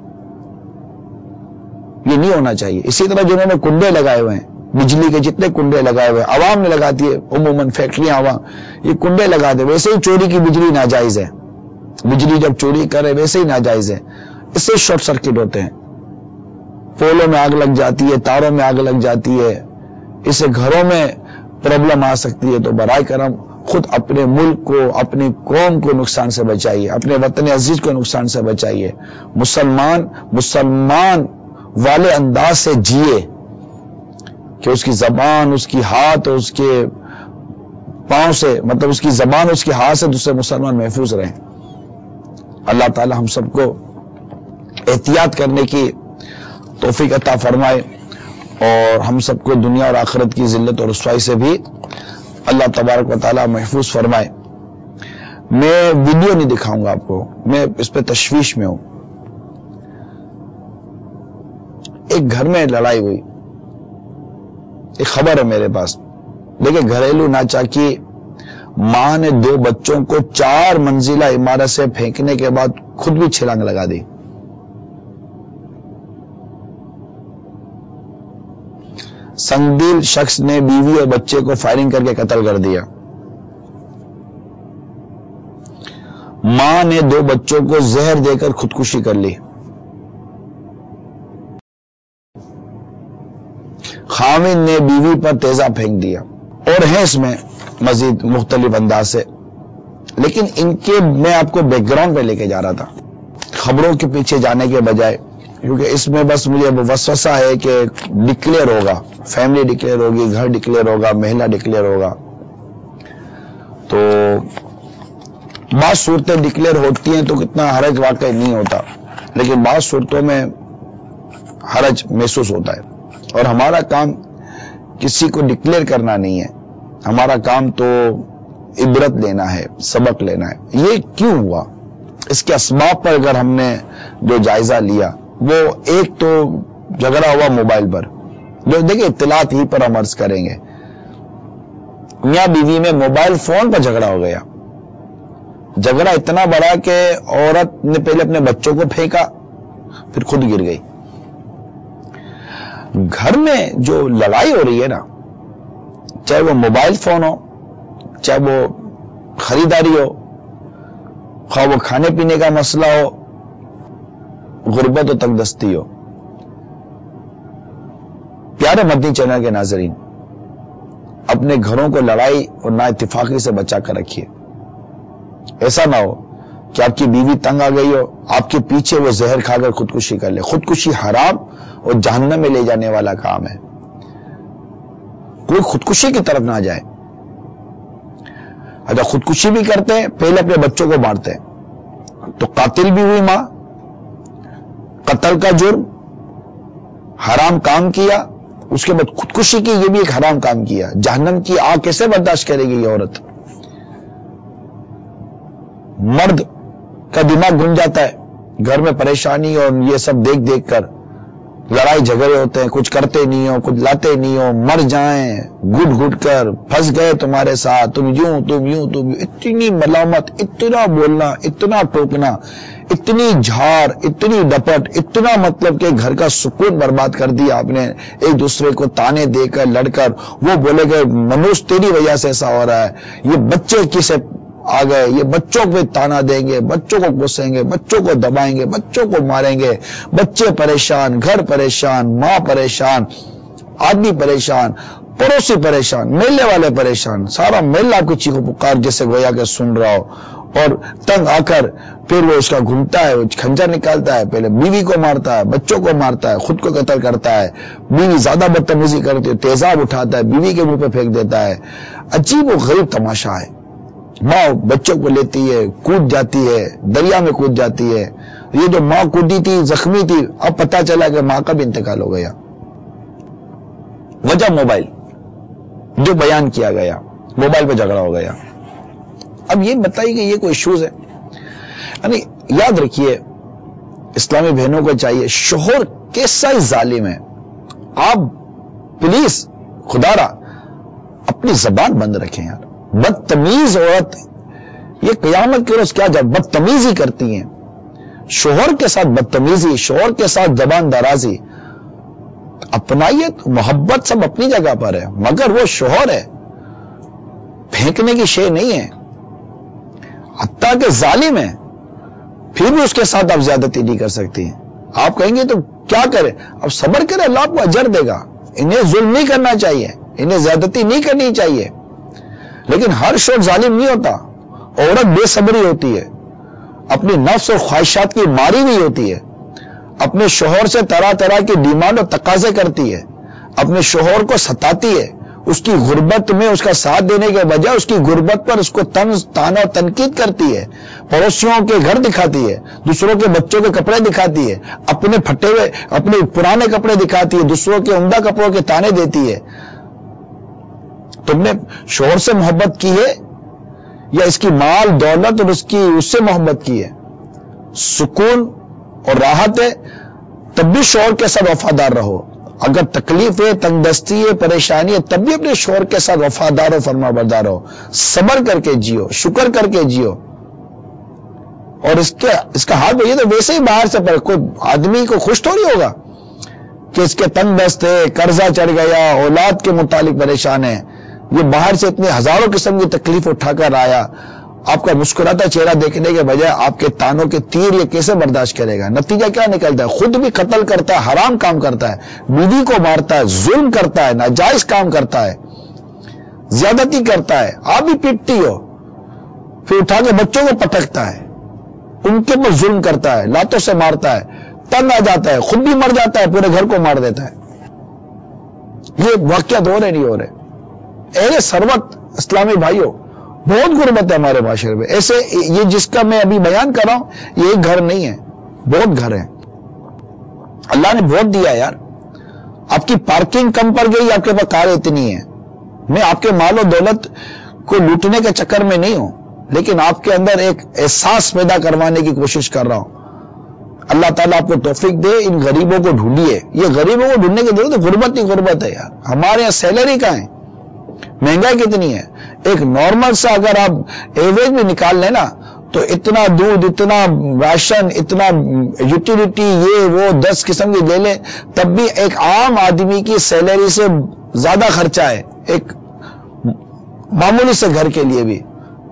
یہ نہیں ہونا چاہیے. اسی طرح جنہوں نے کنڈے لگائے ہوئے ہیں، بجلی کے جتنے کنڈے لگائے ہوئے، عوام نے لگاتی ہے عموماً فیکٹریاں، عوام یہ کنڈے لگا دے. ویسے ہی چوری کی بجلی ناجائز ہے. بجلی جب چوری کرے ویسے ہی ناجائز ہے. اس سے شارٹ سرکٹ ہوتے ہیں، پولوں میں آگ لگ جاتی ہے، تاروں میں آگ لگ جاتی ہے، اس سے گھروں میں پرابلم آ سکتی ہے. تو برائے کرم خود اپنے ملک کو، اپنی قوم کو نقصان سے بچائیے، اپنے وطن عزیز کو نقصان سے بچائیے. مسلمان مسلمان والے انداز سے جیے کہ اس کی زبان، اس کی ہاتھ اور اس کے پاؤں سے، مطلب اس کی زبان اس کے ہاتھ سے دوسرے مسلمان محفوظ رہیں. اللہ تعالی ہم سب کو احتیاط کرنے کی توفیق عطا فرمائے اور ہم سب کو دنیا اور آخرت کی ذلت اور رسوائی سے بھی اللہ تبارک و تعالی محفوظ فرمائے. میں ویڈیو نہیں دکھاؤں گا آپ کو، میں اس پہ تشویش میں ہوں. ایک گھر میں لڑائی ہوئی، ایک خبر ہے میرے پاس. دیکھیں، گھریلو ناچاکی، ماں نے دو بچوں کو چار منزلہ عمارت سے پھینکنے کے بعد خود بھی چھلانگ لگا دی. سنگدل شخص نے بیوی اور بچے کو فائرنگ کر کے قتل کر دیا. ماں نے دو بچوں کو زہر دے کر خودکشی کر لی. خاوند نے بیوی پر تیزاب پھینک دیا. اور ہیں اس میں مزید مختلف انداز سے، لیکن ان کے میں آپ کو بیک گراؤنڈ پہ لے کے جا رہا تھا، خبروں کے پیچھے جانے کے بجائے، کیونکہ اس میں بس مجھے وسوسہ ہے کہ ڈکلیئر ہوگا، فیملی ڈکلیئر ہوگی، گھر ڈکلیئر ہوگا، محلہ ڈکلیئر ہوگا. تو بعض صورتیں ڈکلیئر ہوتی ہیں تو کتنا حرج واقع نہیں ہوتا، لیکن بعض صورتوں میں حرج محسوس ہوتا ہے. اور ہمارا کام کسی کو ڈکلیئر کرنا نہیں ہے، ہمارا کام تو عبرت لینا ہے، سبق لینا ہے. یہ کیوں ہوا، اس کے اسباب پر اگر ہم نے جو جائزہ لیا، وہ ایک تو جھگڑا ہوا موبائل پر، جو دیکھیں اطلاعات ہی پر ہم عرض کریں گے. میاں بیوی میں موبائل فون پر جھگڑا ہو گیا. جھگڑا اتنا بڑا کہ عورت نے پہلے اپنے بچوں کو پھینکا، پھر خود گر گئی. گھر میں جو لڑائی ہو رہی ہے نا، چاہے وہ موبائل فون ہو، چاہے وہ خریداری ہو، خواہ وہ کھانے پینے کا مسئلہ ہو، غربت و تنگ دستی ہو. پیارے مدنی چینل کے ناظرین، اپنے گھروں کو لڑائی اور نا اتفاقی سے بچا کر رکھیے. ایسا نہ ہو کہ آپ کی بیوی تنگ آ گئی ہو، آپ کے پیچھے وہ زہر کھا کر خودکشی کر لے. خودکشی حرام اور جہنم میں لے جانے والا کام ہے. کوئی خودکشی کی طرف نہ جائے. اگر خودکشی بھی کرتے ہیں پہلے اپنے بچوں کو مارتے ہیں تو قاتل بھی ہوئی ماں, قتل کا جرم, حرام کام کیا, اس کے بعد خودکشی کی, یہ بھی ایک حرام کام کیا. جہنم کی آگ کیسے برداشت کرے گی یہ عورت؟ مرد کا دماغ گھوم جاتا ہے, گھر میں پریشانی اور یہ سب دیکھ دیکھ کر لڑائی جھگڑے ہوتے ہیں, کچھ کرتے نہیں ہو, کچھ لاتے نہیں ہو, مر جائیں گھٹ گھٹ کر, پھنس گئے تمہارے ساتھ, تم یوں تم یوں تم یوں, اتنی ملامت, اتنا بولنا, اتنا ٹوکنا, اتنی جھاڑ, اتنی ڈپٹ, اتنا مطلب کہ گھر کا سکون برباد کر دیا آپ نے ایک دوسرے کو تانے دے کر لڑ کر. وہ بولے گئے منوج تیری وجہ سے ایسا ہو رہا ہے, یہ بچے کسے آ گئے, یہ بچوں پہ تانا دیں گے, بچوں کو گھسیں گے, بچوں کو دبائیں گے, بچوں کو ماریں گے, بچے پریشان, گھر پریشان, ماں پریشان, آدمی پریشان, پڑوسی پریشان, میلے والے پریشان, سارا میلہ آپ کی چیخو پکار جیسے گویا کہ سن رہا ہو. اور تنگ آ کر پھر وہ اس کا گھومتا ہے, وہ کھنجر نکالتا ہے, پہلے بیوی کو مارتا ہے, بچوں کو مارتا ہے, خود کو قتل کرتا ہے, بیوی زیادہ بدتمیزی کرتی ہے, تیزاب اٹھاتا ہے, بیوی کے منہ پہ پھینک دیتا ہے. عجیب و غریب تماشا ہے. ماں بچوں کو لیتی ہے, کود جاتی ہے, دریا میں کود جاتی ہے. یہ جو ماں کودی تھی, زخمی تھی, اب پتا چلا کہ ماں کا بھی انتقال ہو گیا. وجہ موبائل, جو بیان کیا گیا, موبائل پہ جھگڑا ہو گیا. اب یہ بتائیے کہ یہ کوئی ایشوز ہے؟ یعنی یاد رکھیے, اسلامی بہنوں کو چاہیے, شوہر کیسا ہی ظالم ہے, آپ پلیز خدا را اپنی زبان بند رکھیں یار. بدتمیز عورت, یہ قیامت کے روز کیا جب بدتمیزی کرتی ہیں, شوہر کے ساتھ بدتمیزی, شوہر کے ساتھ زبان درازی. اپنائیے, محبت سب اپنی جگہ پر ہے, مگر وہ شوہر ہے, پھینکنے کی شے نہیں ہے. حتیٰ کہ ظالم ہے, پھر بھی اس کے ساتھ آپ زیادتی نہیں کر سکتی. آپ کہیں گے تو کیا کرے؟ اب صبر کرے, اللہ آپ کو اجر دے گا. انہیں ظلم نہیں کرنا چاہیے, انہیں زیادتی نہیں کرنی چاہیے. لیکن ہر شوہر ظالم نہیں ہوتا. عورت بے صبری ہوتی ہے, اپنی نفس اور خواہشات کی ماری ہوئی ہوتی ہے, اپنے شوہر سے طرح طرح کی ڈیمانڈ اور تقاضے کرتی ہے, اپنے شوہر کو ستاتی ہے, اس کی غربت میں اس کا ساتھ دینے کے بجائے اس کی غربت پر اس کو طنز تانا اور تنقید کرتی ہے, پڑوسیوں کے گھر دکھاتی ہے, دوسروں کے بچوں کے کپڑے دکھاتی ہے, اپنے پھٹے ہوئے اپنے پرانے کپڑے دکھاتی ہے, دوسروں کے عمدہ کپڑوں کے تانے دیتی ہے. تم نے شوہر سے محبت کی ہے یا اس کی مال دولت اور اس کی اس سے محبت کی ہے؟ سکون اور راحت ہے تب بھی شوہر کے ساتھ وفادار رہو. اگر تکلیف ہے, تنگ دستی ہے, پریشانی ہے, تب بھی اپنے شوہر کے ساتھ وفادار ہو, فرما بردار ہو, صبر کر کے جیو, شکر کر کے جیو. اور اس کے اس کا حال یہ تو ویسے ہی باہر سے پر کوئی آدمی کو خوش تھوڑی ہوگا کہ اس کے تنگ دست ہے, قرضہ چڑھ گیا, اولاد کے متعلق پریشان ہے, یہ باہر سے اتنے ہزاروں قسم کی تکلیف اٹھا کر آیا, آپ کا مسکراتا چہرہ دیکھنے کے بجائے آپ کے تانوں کے تیر یہ کیسے برداشت کرے گا؟ نتیجہ کیا نکلتا ہے؟ خود بھی قتل کرتا ہے, حرام کام کرتا ہے, بیوی کو مارتا ہے, ظلم کرتا ہے, ناجائز کام کرتا ہے, زیادتی کرتا ہے, آپ بھی پیٹتی ہو, پھر اٹھا کے بچوں کو پٹکتا ہے, ان کے اوپر ظلم کرتا ہے, لاتوں سے مارتا ہے, تنگ آ جاتا ہے, خود بھی مر جاتا ہے, پورے گھر کو مار دیتا ہے. یہ واقعات ہو رہے نہیں ہو رہے؟ اے سروت اسلامی بھائیوں, بہت غربت ہے ہمارے معاشرے میں. ایسے یہ جس کا میں ابھی بیان کر رہا ہوں یہ ایک گھر نہیں ہے, بہت گھر ہیں. اللہ نے بہت دیا یار. آپ کی پارکنگ کم پڑ گئی, آپ کے پاس کار اتنی ہے. میں آپ کے مال و دولت کو لوٹنے کے چکر میں نہیں ہوں, لیکن آپ کے اندر ایک احساس پیدا کروانے کی کوشش کر رہا ہوں. اللہ تعالیٰ آپ کو توفیق دے. ان غریبوں کو ڈھونڈیے. یہ غریبوں کو ڈھونڈنے کی ضرورت ہے, غربت ہی غربت ہے یار. ہمارے یہاں سیلری کہاں ہے, مہنگائی کتنی ہے. ایک نارمل سا اگر آپ ایوریج میں نکال لیں نا تو اتنا دودھ, اتنا راشن, اتنا یوٹیلیٹی, یہ وہ دس قسم کی لے لیں, تب بھی ایک عام آدمی کی سیلری سے زیادہ خرچہ ہے ایک معمولی سے گھر کے لیے بھی.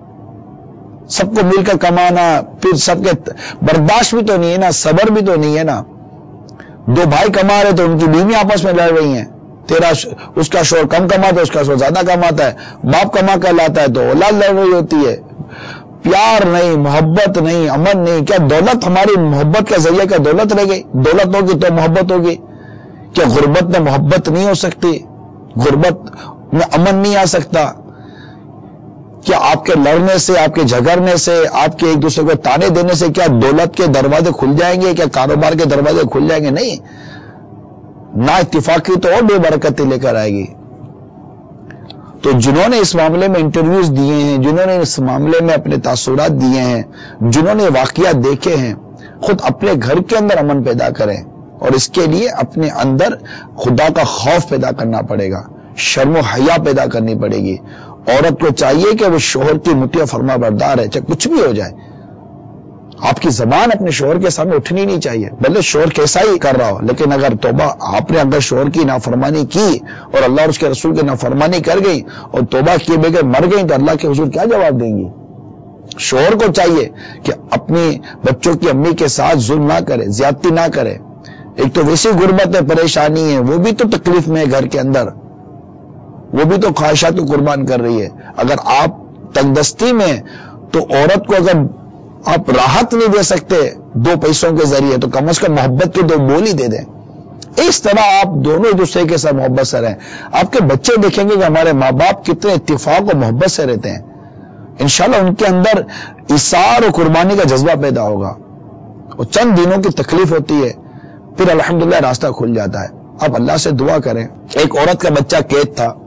سب کو مل کر کمانا, پھر سب کے برداشت بھی تو نہیں ہے نا, صبر بھی تو نہیں ہے نا. دو بھائی کما رہے تو ان کی بیوی آپس میں لڑ رہی ہیں. تیرا اس کا شوہر کم کماتا ہے, اس کا شوہر زیادہ کماتا ہے, باپ کما کر لاتا ہے تو اولاد لڑ رہی ہوتی ہے. پیار نہیں, محبت نہیں, امن نہیں. کیا دولت ہماری محبت کا ذریعہ, کیا دولت رہ گئی؟ دولت ہوگی تو محبت ہوگی. کیا غربت میں محبت نہیں ہو سکتی؟ غربت میں امن نہیں آ سکتا؟ کیا آپ کے لڑنے سے، آپ کے جھگڑنے سے، آپ کے ایک دوسرے کو تانے دینے سے کیا دولت کے دروازے کھل جائیں گے؟ کیا کاروبار کے دروازے کھل جائیں گے؟ نہیں، نا اتفاقی تو اور بے برکتیں لے کر آئے گی. تو جنہوں نے اس معاملے میں انٹرویوز دیے ہیں، جنہوں نے اس معاملے میں اپنے تاثرات دیے ہیں، جنہوں نے واقعات دیکھے ہیں، خود اپنے گھر کے اندر امن پیدا کریں، اور اس کے لیے اپنے اندر خدا کا خوف پیدا کرنا پڑے گا، شرم و حیا پیدا کرنی پڑے گی. عورت کو چاہیے کہ وہ شوہر کی مطیع فرما بردار ہے، چاہے کچھ بھی ہو جائے. آپ کی زبان اپنے شوہر کے سامنے اٹھنی نہیں چاہیے، بھلے شوہر کیسا ہی کر رہا ہو، لیکن اگر توبہ آپ نے اگر شوہر کی نافرمانی کی اور اللہ اور اس کے رسول کی نافرمانی کر گئی اور توبہ کیے بغیر مر گئی تو اللہ کے حضور کیا جواب دیں گی؟ شوہر کو چاہیے کہ اپنی بچوں کی امی کے ساتھ ظلم نہ کرے، زیادتی نہ کرے. ایک تو ویسی غربت ہے، پریشانی ہے، وہ بھی تو تکلیف میں ہے گھر کے اندر، وہ بھی تو خواہشات کو قربان کر رہی ہے. اگر آپ تنگ دستی میں تو عورت کو اگر آپ راحت نہیں دے سکتے دو پیسوں کے ذریعے تو کم از کم محبت کے دو بول ہی دے دیں. اس طرح آپ دونوں ایک دوسرے کے ساتھ محبت سے رہیں. آپ کے بچے دیکھیں گے کہ ہمارے ماں باپ کتنے اتفاق و محبت سے رہتے ہیں. انشاءاللہ ان کے اندر ایثار و قربانی کا جذبہ پیدا ہوگا. اور چند دنوں کی تکلیف ہوتی ہے، پھر الحمدللہ راستہ کھل جاتا ہے. آپ اللہ سے دعا کریں. ایک عورت کا بچہ قید تھا،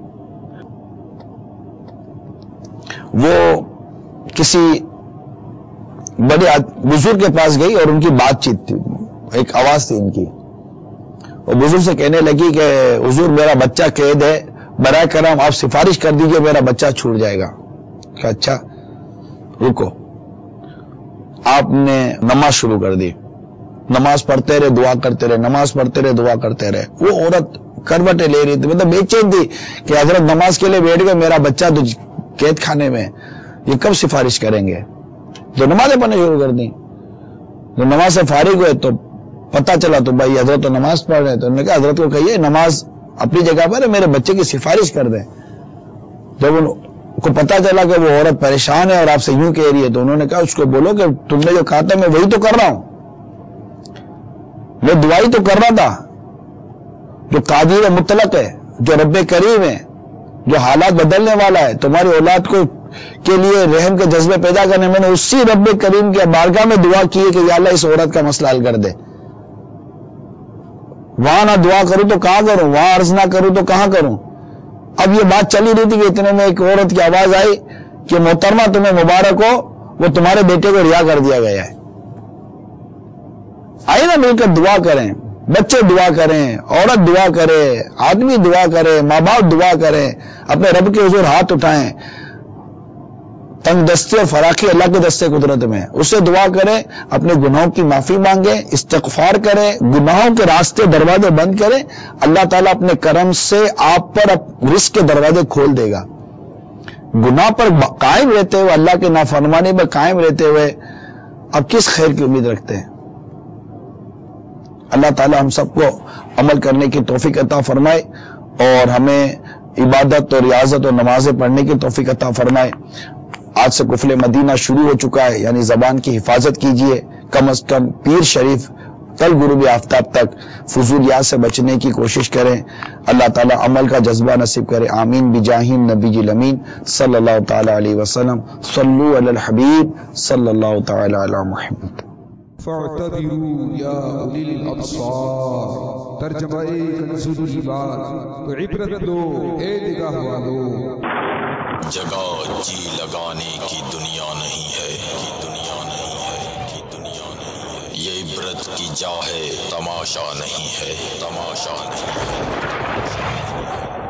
وہ کسی بڑے بزرگ کے پاس گئی اور ان کی بات چیت تھی، ایک آواز تھی ان کی. اور بزرگ سے کہنے لگی کہ حضور میرا بچہ قید ہے، برائے کرم آپ سفارش کر دیجئے میرا بچہ چھوٹ جائے گا. کہ اچھا رکو. آپ نے نماز شروع کر دی، نماز پڑھتے رہے دعا کرتے رہے، نماز پڑھتے رہے دعا کرتے رہے. وہ عورت کروٹیں لے رہی تھی، مطلب بے چین تھی کہ حضرت نماز کے لیے بیٹھ گئے، میرا بچہ تو قید خانے میں، یہ کب سفارش کریں گے؟ تو نمازیں پڑھنے شروع کر دی. تو نماز سے فارغ ہوئے تو پتہ چلا تو بھائی حضرت تو نماز پڑھ رہے. تو انہوں نے کہا حضرت کو کہیے نماز اپنی جگہ پر ہے، میرے بچے کی سفارش کر دیں. جب ان کو پتہ چلا کہ وہ عورت پریشان ہے اور آپ سے یوں کہہ رہی ہے تو انہوں نے کہا اس کو بولو کہ تم نے جو کہا تھا میں وہی تو کر رہا ہوں، میں دعائی تو کر رہا تھا. جو قادر مطلق ہے، جو رب کریم ہے، جو حالات بدلنے والا ہے، تمہاری اولاد کو کے لیے رحم کے جذبے پیدا کرنے، میں نے اسی رب کریم کے بارگاہ میں دعا کی ہے کہ یا اللہ اس عورت کا مسئلہ حل کر دے. وہاں نہ دعا کروں تو کہاں کروں، وہاں عرض نہ کروں تو کہاں کروں. اب یہ بات چلی رہی تھی کہ اتنے میں ایک عورت کی آواز آئی کہ محترمہ تمہیں مبارک ہو، وہ تمہارے بیٹے کو رہا کر دیا گیا ہے. آئیے نا مل کر دعا کریں، بچے دعا کریں، عورت دعا کرے، آدمی دعا کرے، ماں باپ دعا کریں، اپنے رب کے حضور ہاتھ اٹھائیں. تنگ دستی اور فراخی اللہ کے دستے قدرت میں، اسے دعا کریں، اپنے گناہوں کی معافی مانگیں، استغفار کریں، گناہوں کے راستے دروازے بند کریں. اللہ تعالیٰ اپنے کرم سے آپ پر رزق کے دروازے کھول دے گا. گناہ پر قائم رہتے ہوئے، اللہ کے نافرمانی پر قائم رہتے ہوئے اب کس خیر کی امید رکھتے ہیں؟ اللہ تعالیٰ ہم سب کو عمل کرنے کی توفیق عطا فرمائے اور ہمیں عبادت اور ریاضت اور نمازیں پڑھنے کی توفیق عطا فرمائے. آج سے قفل مدینہ شروع ہو چکا ہے، یعنی زبان کی حفاظت کیجئے. کم از کم پیر شریف کل غروب آفتاب تک فضولیات سے بچنے کی کوشش کریں. اللہ تعالیٰ عمل کا جذبہ نصیب کرے. آمین بجاہ نبی الامین صلی اللہ تعالی علیہ وسلم. صلو علی الحبیب صلی اللہ تعالی علی محمد. فاعتبروا یا اولی الابصار، ترجمہ کنز العباد، تو عبرت لو اے نگاہ والو. جگہ جی لگانے کی دنیا نہیں ہے، کی دنیا نہیں ہے، کی دنیا نہیں ہے. یہ عبرت کی جا ہے، تماشا نہیں ہے، تماشا نہیں ہے.